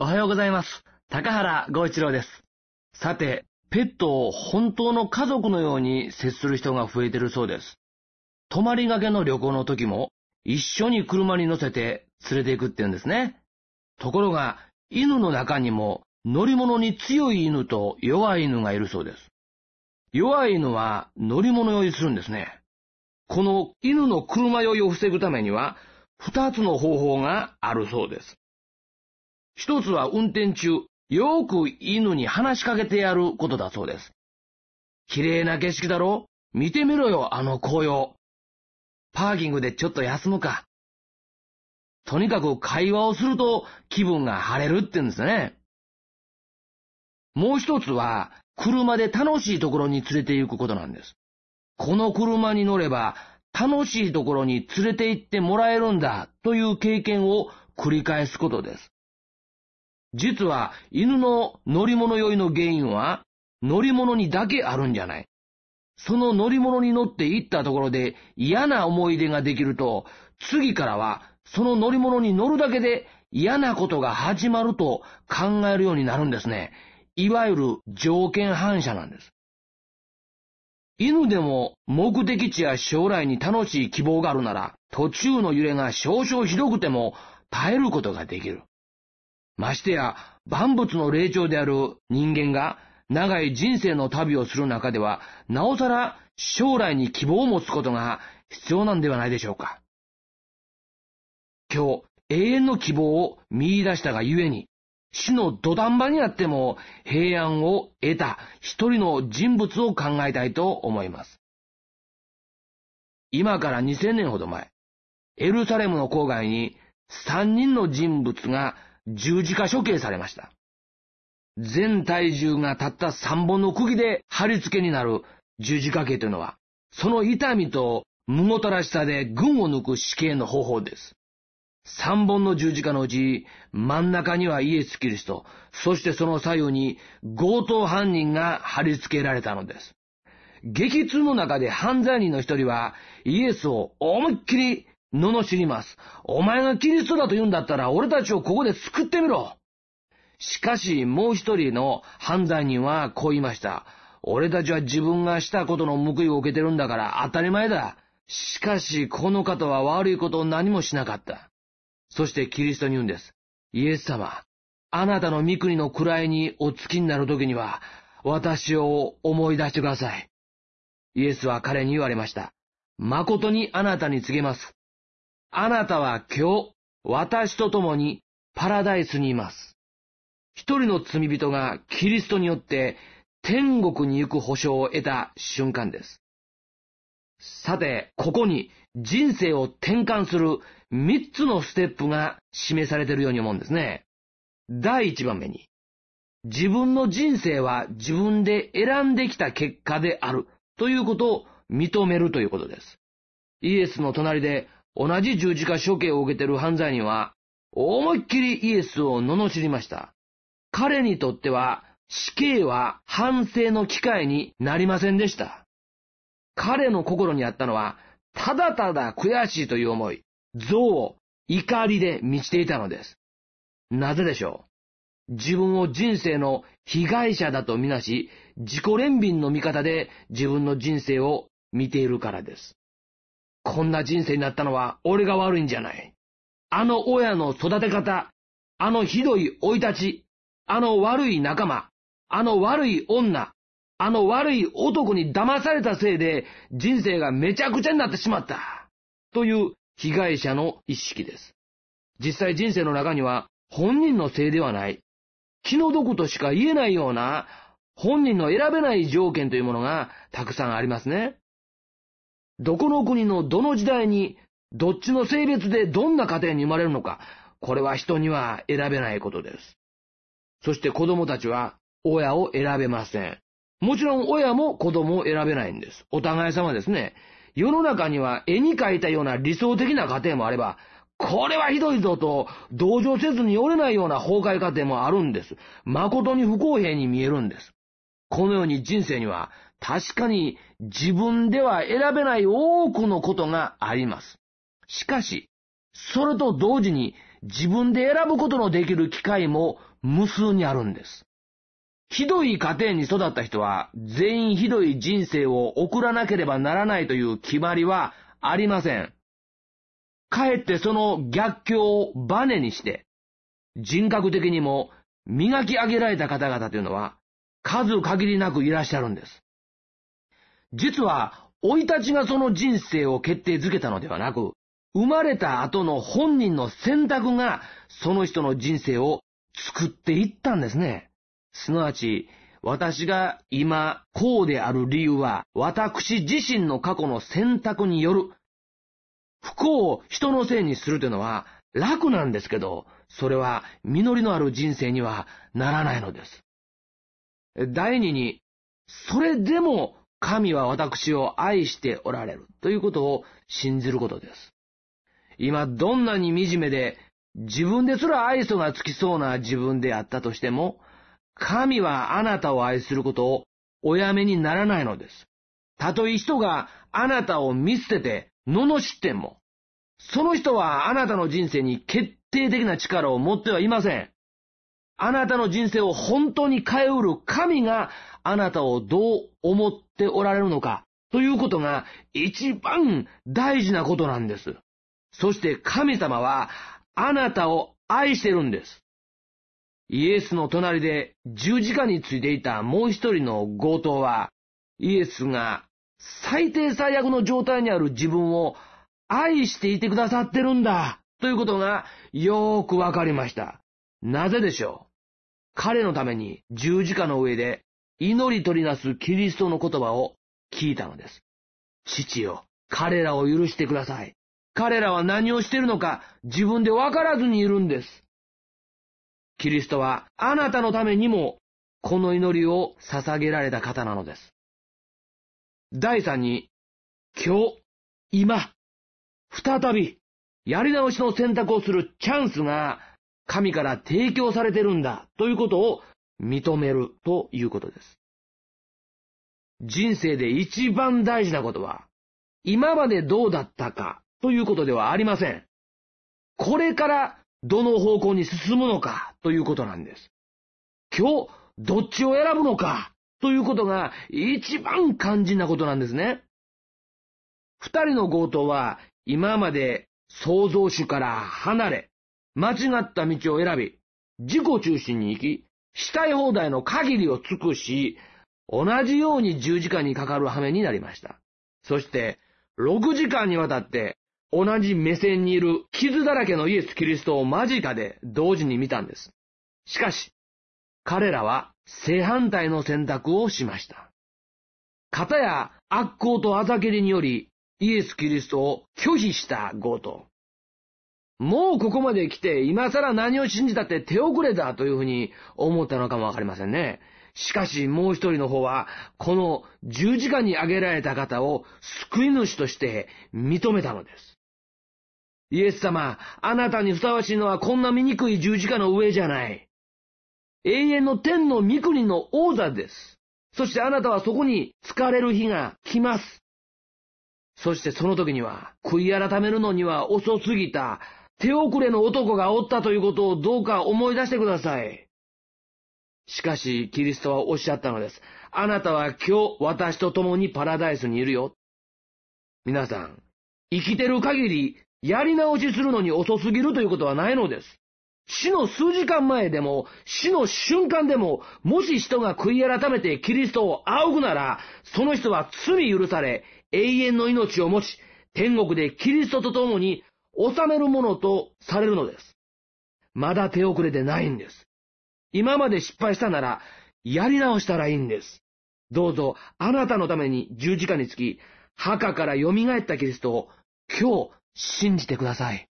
おはようございます。高原剛一郎です。さて、ペットを本当の家族のように接する人が増えているそうです。泊まりがけの旅行の時も一緒に車に乗せて連れて行くって言うんですね。ところが、犬の中にも乗り物に強い犬と弱い犬がいるそうです。弱い犬は乗り物酔いするんですね。この犬の車酔いを防ぐためには2つの方法があるそうです。一つは運転中、よく犬に話しかけてやることだそうです。綺麗な景色だろ？見てみろよ、あの紅葉。パーキングでちょっと休むか。とにかく会話をすると気分が晴れるって言うんですね。もう一つは、車で楽しいところに連れて行くことなんです。この車に乗れば楽しいところに連れて行ってもらえるんだという経験を繰り返すことです。実は犬の乗り物酔いの原因は乗り物にだけあるんじゃない。その乗り物に乗って行ったところで嫌な思い出ができると、次からはその乗り物に乗るだけで嫌なことが始まると考えるようになるんですね。いわゆる条件反射なんです。犬でも目的地や将来に楽しい希望があるなら、途中の揺れが少々ひどくても耐えることができる。ましてや万物の霊長である人間が長い人生の旅をする中では、なおさら将来に希望を持つことが必要なんではないでしょうか。今日永遠の希望を見出したがゆえに、死の土壇場にあっても平安を得た一人の人物を考えたいと思います。今から2000年ほど前、エルサレムの郊外に3人の人物が十字架処刑されました。全体重がたった3本の釘で貼り付けになる十字架刑というのは、その痛みとむごたらしさで群を抜く死刑の方法です。3本の十字架のうち真ん中にはイエス・キリスト、そしてその左右に強盗犯人が貼り付けられたのです。激痛の中で犯罪人の一人はイエスを思いっきり罵ります。お前がキリストだと言うんだったら俺たちをここで救ってみろ。しかしもう一人の犯罪人はこう言いました。俺たちは自分がしたことの報いを受けてるんだから当たり前だ。しかしこの方は悪いことを何もしなかった。そしてキリストに言うんです。イエス様、あなたの御国の位にお付きになる時には私を思い出してください。イエスは彼に言われました。誠にあなたに告げます。あなたは今日、私と共にパラダイスにいます。一人の罪人がキリストによって天国に行く保証を得た瞬間です。さて、ここに人生を転換する3つのステップが示されているように思うんですね。第1番目に、自分の人生は自分で選んできた結果であるということを認めるということです。イエスの隣で同じ十字架処刑を受けている犯罪人は、思いっきりイエスを罵りました。彼にとっては死刑は反省の機会になりませんでした。彼の心にあったのは、ただただ悔しいという思い、憎悪、怒りで満ちていたのです。なぜでしょう。自分を人生の被害者だとみなし、自己憐憫の見方で自分の人生を見ているからです。こんな人生になったのは俺が悪いんじゃない。あの親の育て方、あのひどい生い立ち、あの悪い仲間、あの悪い女、あの悪い男に騙されたせいで人生がめちゃくちゃになってしまった。という被害者の意識です。実際人生の中には本人のせいではない、気の毒としか言えないような本人の選べない条件というものがたくさんありますね。どこの国のどの時代にどっちの性別でどんな家庭に生まれるのか、これは人には選べないことです。そして子供たちは親を選べません。もちろん親も子供を選べないんです。お互い様ですね。世の中には絵に描いたような理想的な家庭もあれば、これはひどいぞと同情せずに折れないような崩壊家庭もあるんです。誠に不公平に見えるんです。このように人生には確かに自分では選べない多くのことがあります。しかし、それと同時に自分で選ぶことのできる機会も無数にあるんです。ひどい家庭に育った人は全員ひどい人生を送らなければならないという決まりはありません。かえってその逆境をバネにして、人格的にも磨き上げられた方々というのは数限りなくいらっしゃるんです。実は、生い立ちがその人生を決定づけたのではなく、生まれた後の本人の選択がその人の人生を作っていったんですね。すなわち、私が今こうである理由は、私自身の過去の選択による。不幸を人のせいにするというのは楽なんですけど、それは実りのある人生にはならないのです。第二に、それでも神は私を愛しておられるということを信じることです。今どんなに惨めで自分ですら愛想がつきそうな自分であったとしても、神はあなたを愛することをおやめにならないのです。たとえ人があなたを見捨てて罵っても、その人はあなたの人生に決定的な力を持ってはいません。あなたの人生を本当に変えうる神があなたをどう思っておられるのかということが一番大事なことなんです。そして神様はあなたを愛してるんです。イエスの隣で十字架についていたもう一人の強盗は、イエスが最低最悪の状態にある自分を愛していてくださってるんだということがよーくわかりました。なぜでしょう。彼のために十字架の上で祈り取りなすキリストの言葉を聞いたのです。父よ、彼らを許してください。彼らは何をしているのか自分でわからずにいるんです。キリストはあなたのためにもこの祈りを捧げられた方なのです。第三に、今日、今、再びやり直しの選択をするチャンスが神から提供されてるんだということを認めるということです。人生で一番大事なことは、今までどうだったかということではありません。これからどの方向に進むのかということなんです。今日どっちを選ぶのかということが一番肝心なことなんですね。二人の強盗は今まで創造主から離れ、間違った道を選び、自己中心に生き、したい放題の限りを尽くし、同じように十字架にかかる羽目になりました。そして、6時間にわたって同じ目線にいる傷だらけのイエス・キリストを間近で同時に見たんです。しかし、彼らは正反対の選択をしました。片や悪行とあざけりによりイエス・キリストを拒否した強盗。もうここまで来て今更何を信じたって手遅れだというふうに思ったのかもわかりませんね。しかしもう一人の方はこの十字架に挙げられた方を救い主として認めたのです。イエス様、あなたにふさわしいのはこんな醜い十字架の上じゃない。永遠の天の御国の王座です。そしてあなたはそこに疲れる日が来ます。そしてその時には悔い改めるのには遅すぎた手遅れの男がおったということをどうか思い出してください。しかしキリストはおっしゃったのです。あなたは今日私と共にパラダイスにいるよ。皆さん、生きてる限りやり直しするのに遅すぎるということはないのです。死の数時間前でも、死の瞬間でも、もし人が悔い改めてキリストを仰ぐなら、その人は罪許され、永遠の命を持ち、天国でキリストと共に治めるものとされるのです。まだ手遅れでないんです。今まで失敗したなら、やり直したらいいんです。どうぞ、あなたのために十字架につき、墓から蘇ったキリストを今日信じてください。